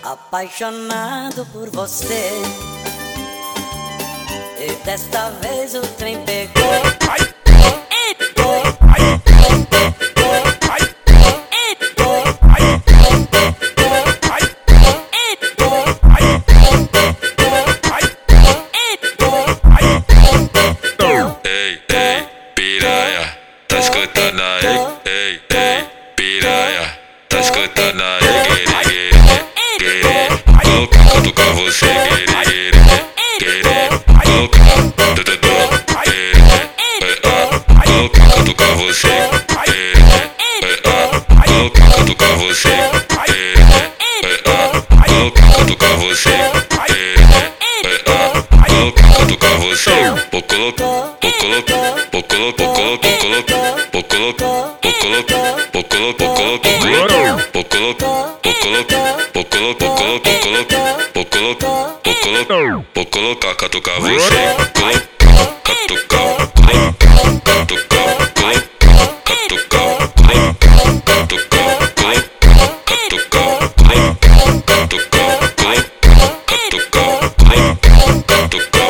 Apaixonado por você, e desta vez o trem pegou. Ei, ei, piranha, tá escutando aí? Ei, ei, piranha, tá escutando aí? Querer colocar, cutucar você, querer colocar, colocar, cutucar você, colocar, cutucar você, colocar, cutucar você, colocar, cutucar você, vou colocar, vou colocar, vou colocar, vou colocar, vou colocar, vou colocar, vou colocar, vou colocar, vou colocar, vou colocar, vou colocar, catucar você, catucar, catucar, catucar, catucar, catucar, catucar,